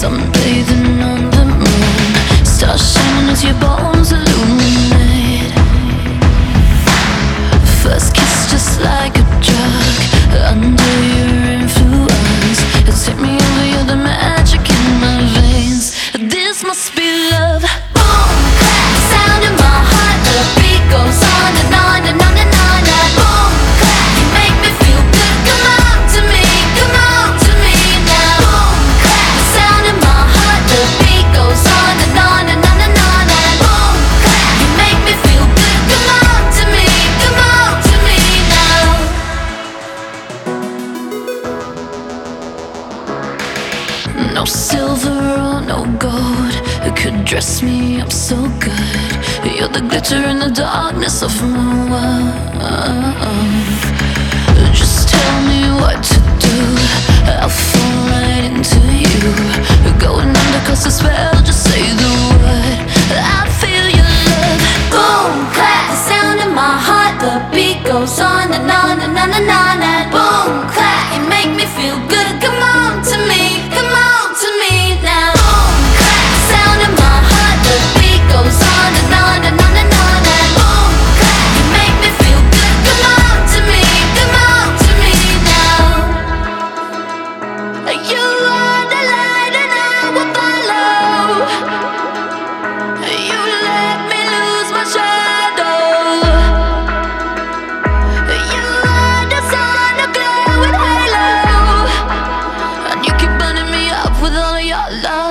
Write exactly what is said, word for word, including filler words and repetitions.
sunbathing on the moon, stars shining as your bones illuminate. First kiss just like a drug, under your influence. It's hit me over, you're the magic in my veins. This must be love. Boom, clap, sound in my heart. The beat goes on and on and on and on. And boom, clap, you make me feel good. Come on to me, come on to me now. Boom, clap, sound in my heart. The beat goes on and on and on and on. And boom, clap, you make me feel good. Come on to me, come on to me now. No silver or no gold could dress me up so good. You're the glitter in the darkness of my world. Just tell me what to do, I'll fall right into you. Going under cause the spell, just say the word, I feel your love. Boom, clap, the sound in my heart. The beat goes on and on and on and on. And boom, clap, you make me feel good. Come on to me, come on to me now. Boom, clap, the sound in my heart. The beat goes on and on and on and on. And boom, clap, you make me feel good. Come on to me, come on to me now. You are the light and I will follow. You let me lose my shadow. You are the sun, a glow with halo, and you keep burning me up with all of your love.